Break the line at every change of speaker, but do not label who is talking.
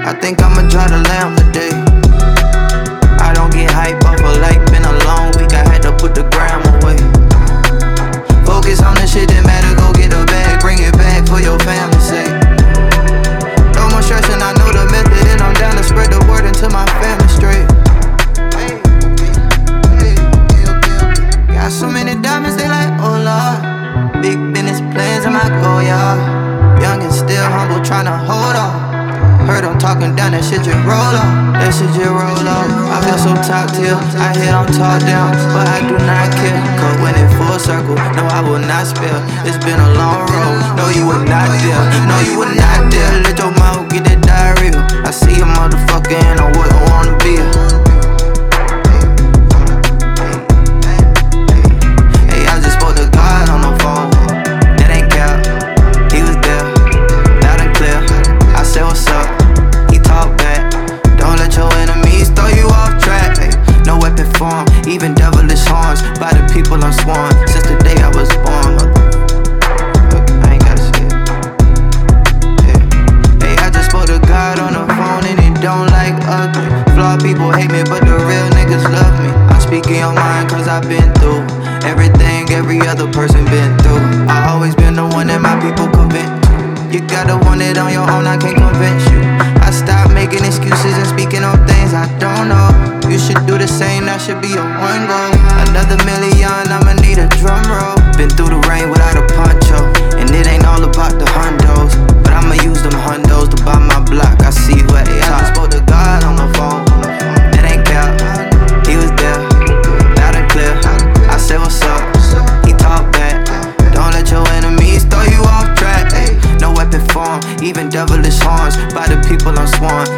I think I'ma drive the lamb today. I don't get hype off a like, been a long week, I had to put the gram away. Focus on the shit that matter, go get a bag, bring it back for your family's sake. No more stressing, I know the method, and I'm down to spread the word until my family straight. Got so many diamonds, they like, oh Lord. Big business plans, I'm like, oh yeah. Young and still humble, tryna hold on. Heard I'm talking down, that shit just roll off. That shit just roll off. I feel so top tier, I hit on top down, but I do not care. Cause when it full circle, no I will not spill. It's been a long road, no you were not there. No you were not there, let your mouth get that diarrhea. I see a motherfucker and I wouldn't wanna be a. Hey, I just spoke to God on the phone. That ain't cap, he was there, loud and clear. I said what's up, he talked back. Don't let your enemies throw you off track. Ay, no weapon form, even devilish horns. By the people I'm sworn, since the day I was born. I ain't gotta say it. Yeah. Hey, I just spoke to God on the phone and he don't like ugly. Flawed people hate me, but the real niggas love me. I'm speaking your mind cause I've been through everything every other person been through. I always been the one that my people convince. You gotta want it on your own, I can't convince you. I stopped making excuses and speaking on things I don't know. You should do the same, that should be your one goal. Another million, I'ma need a drum roll. Been through the rain without a poncho, and it ain't all about the hundos, but I'ma use them hundos to buy my block. I see you at the top. I just spoke to God on the phone. That ain't cap, he was there, loud and clear. I said what's up, he talked back. Don't let your enemies throw you off track. Ay, no weapon form, even devilish horns. By the people I'm sworn,